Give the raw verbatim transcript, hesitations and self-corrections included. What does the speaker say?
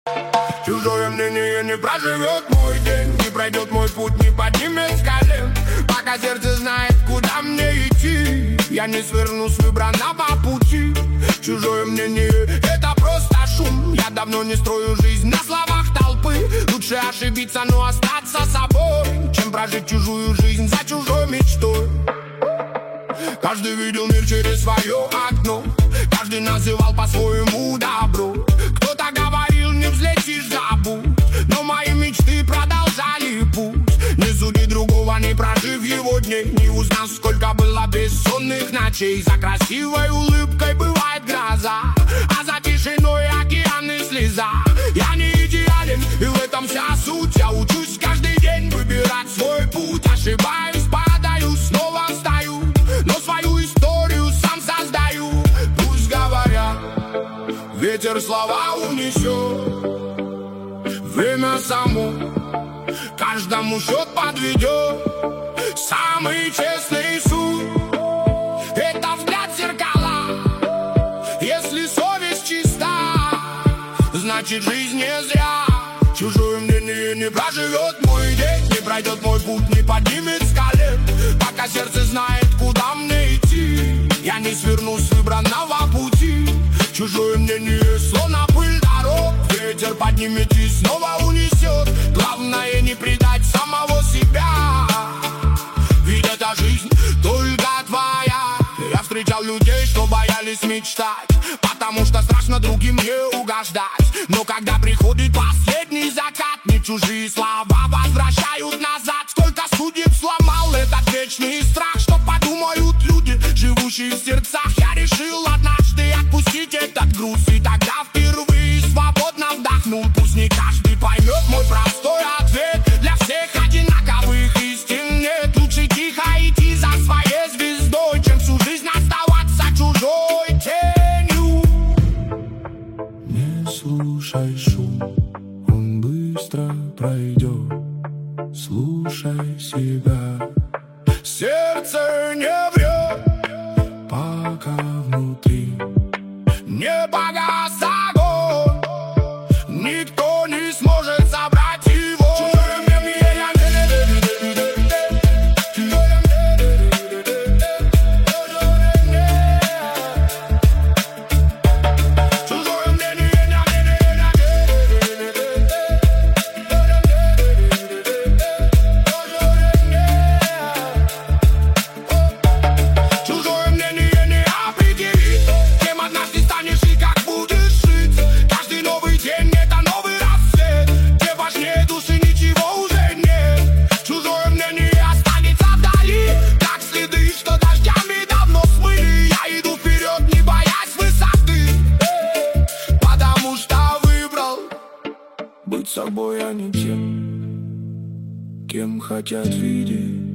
Чужое мнение не проживет мой день, не пройдет мой путь, не поднимет с колен. Пока сердце знает, куда мне идти, я не сверну с выбранного пути. Чужое мнение — это просто шум. Я давно не строю жизнь на словах толпы. Лучше ошибиться, но остаться собой, чем прожить чужую жизнь за чужой мечтой. Каждый видел мир через свое окно, каждый называл по-своему добро. Кто-то говорил, не взлетишь, забудь, но мои мечты продолжали путь. Не суди другого, не прожив его дней, не узнав, сколько было бессонных ночей. За красивой улыбкой бывает гроза, а за тишиной океан и слеза. Я не идеален, и в этом вся суть. Я учусь каждый день выбирать свой путь. Ошибаюсь, падаю, снова встаю, но свою историю сам создаю. Пусть говорят, ветер слова унесет, время само каждому счет подведет. Самый честный суд — это взгляд в зеркала. Если совесть чиста, значит жизнь не зря. Чужое мнение не проживет мой день, не пройдет мой путь, не поднимет с колен. Пока сердце знает, куда мне идти, я не сверну с выбранного пути. Чужое мнение словно пыль дорог, ветер поднимет и снова унесет. Главное не предать самого себя, ведь эта жизнь только твоя. Я встречал людей, что боялись мечтать, потому что страшно другим не угождать. Но когда приходит последний закат, не чужие слова возвращают назад. Сколько судеб сломал этот вечный страх, что подумают люди, живущие в сердцах. Я решил однажды отпустить этот груз, и тогда впервые свободно вдохнул. Пусть не каждый поймет мой простой ответ, для всех одинаковых истин нет. Лучше тихо идти за своей звездой, чем всю жизнь оставаться чужой тенью. Не слушай шум, он быстро пройдет. Слушай себя, сердце не врет, пока внутри не погас огонь, никто не сможет забрать его. Быть собой, а не тем, кем хотят видеть.